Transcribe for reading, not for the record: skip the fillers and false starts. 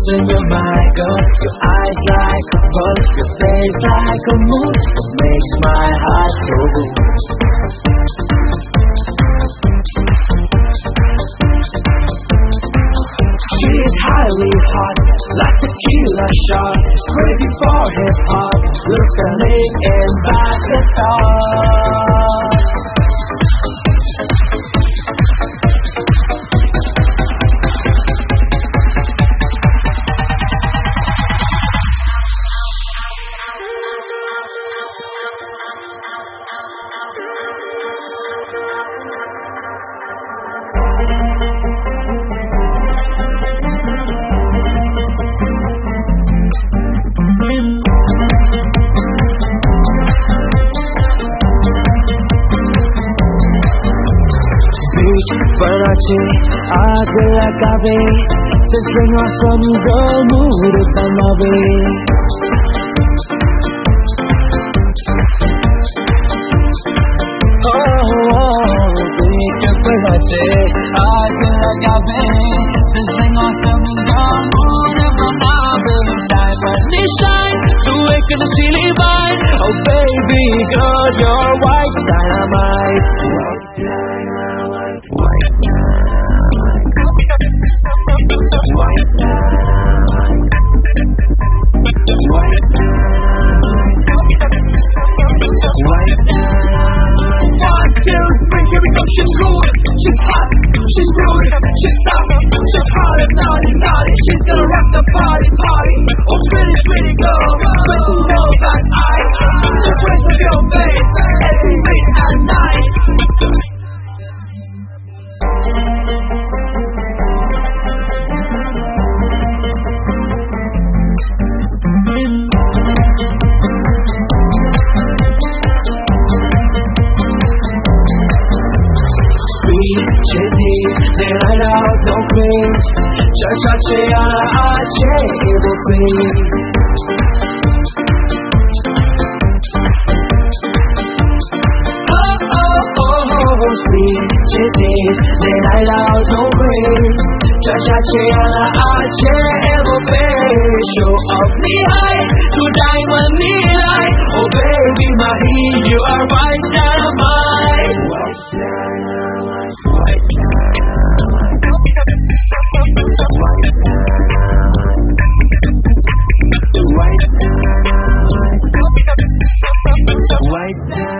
in your mind, girl. Your eyes like a buzz, your face like a moon. What makes my heart so good? She is highly hot, like tequila shot. Crazy for hip hop, looks stunning in back the thought. Panache, aag lagawe, sasna samgo mood banawe. Panache, aag lagawe, sasna samgo mood banawe. Diamond shine, tu ek nasili vine. Oh baby girl, you're white dynamite. She's rude, she's hot, she's rude, she's tough, she's hot and naughty, naughty. She's gonna rock the party, party. Oh pretty, pretty girl, but you know that I just wait for your face every late at night. They light out no queens. Cha-cha-che, ah-che, evil queen. Oh, sweet chitties. They light out no queens. Cha-cha-che, ah-che, evil queen. Show up knee high to diamond knee high. Oh baby, my heat, you are white dynamite. White